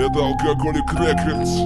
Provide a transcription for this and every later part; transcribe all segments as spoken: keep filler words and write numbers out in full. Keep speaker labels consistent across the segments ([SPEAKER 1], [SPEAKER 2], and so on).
[SPEAKER 1] Это Алкоголик Рекордс.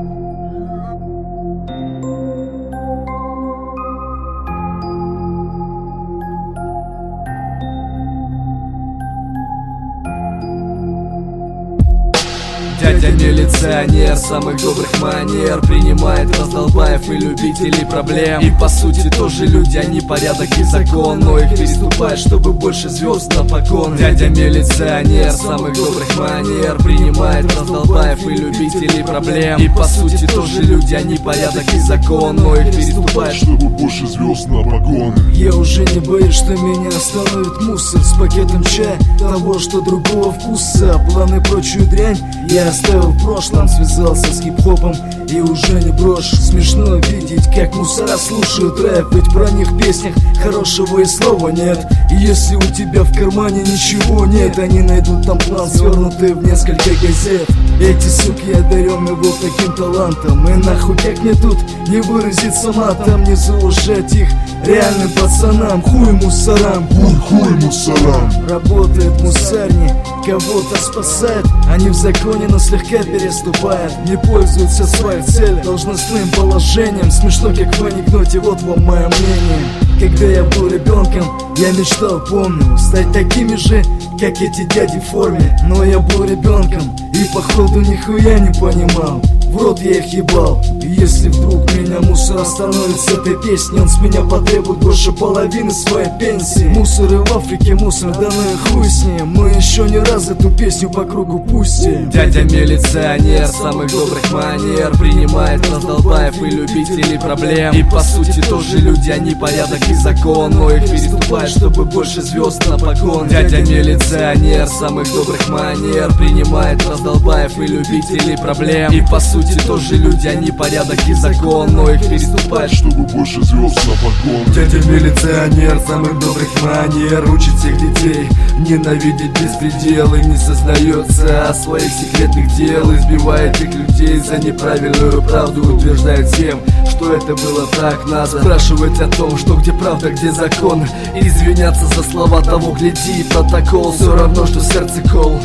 [SPEAKER 2] Дядя милиционер самых добрых манер, принимает раздолбаев и любителей проблем. И по сути тоже люди, они порядок и закон, но их переступают, чтобы больше звезд на погон. Дядя милиционер самых добрых манер, принимает раздолбаев и любителей проблем. И по сути тоже люди, они порядок и закон, но их переступают,
[SPEAKER 1] чтобы больше звезд на погон.
[SPEAKER 3] Я уже не боюсь, что меня остановит мусор с пакетом чая, того, что другого вкуса. Планы, прочую дрянь я оставил в прошлом, связался с хип-хопом и уже не брошу. Смешно видеть, как мусора слушают рэп, ведь про них в песнях хорошего и слова нет. И если у тебя в кармане ничего нет, они найдут там план, свернутый в несколько газет. Эти суки одаренные вот таким талантом, и нахуй как мне тут не выразиться матом, не заужать их реальным пацанам. Хуй мусорам,
[SPEAKER 1] хуй, хуй мусорам.
[SPEAKER 3] Работает мусарни, кого-то спасает, они в законе, но слегка переступают, не пользуются своих целях должностным положением. Смешно, как в анекдоте, вот вам мое мнение. Когда я был ребенком, я мечтал, помню, стать такими же, как эти дяди в форме. Но я был ребенком и походу нихуя не понимал, в рот я их ебал. И если вдруг меня мусор остановит с этой песни, он с меня потребует больше половины своей пенсии. Мусоры в Африке, мусор, да ну и хуй с ним, мы еще не раз эту песню по кругу пустим.
[SPEAKER 2] Дядя милиционер самых добрых манер, принимает раздолбаев и любителей проблем. И по сути тоже люди, они порядок и закон, но их переступают, чтобы больше звезд на погон. Дядя милиционер самых добрых манер, принимает раздолбаев и любителей проблем. И по сути тоже люди, они порядок и закон, но их переступают,
[SPEAKER 1] чтобы больше звезд на погон.
[SPEAKER 2] Дядя милиционер самых добрых манер, учит всех детей ненавидеть беспредел, и не сознается о своих секретных дел, избивает их людей за неправильную правду, утверждает всем, что это было так надо. Спрашивать о том, что где правда, где закон, и извиняться за слова того, гляди, протокол, все равно, что сердце кол.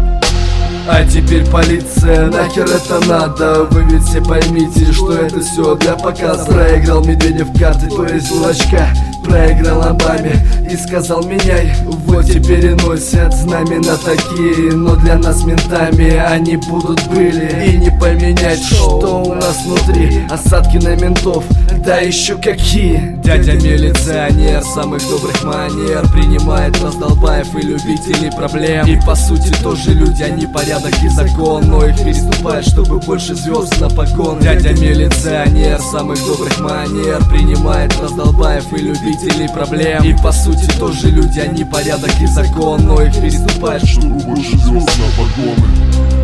[SPEAKER 2] А теперь полиция, нахер это надо? Вы ведь все поймите, что это все для показа. Проиграл Медведев карты, то есть дурачка, проиграл Обаме и сказал меняй. Вот теперь и носят знамена такие, но для нас ментами они будут были. И не поменять, что у нас внутри, осадки на ментов, да еще какие. Дядя милиционер самых добрых манер, принимает раздолбаев и любителей проблем. И по сути тоже люди, они порядок и закон, но их переступают, чтобы больше звезд на погон. Дядя милиционер самых добрых манер, принимает раздолбаев и любителей проблем. И по сути тоже люди, они порядок и закон, но их переступают,
[SPEAKER 1] чтобы больше звезд на погоны.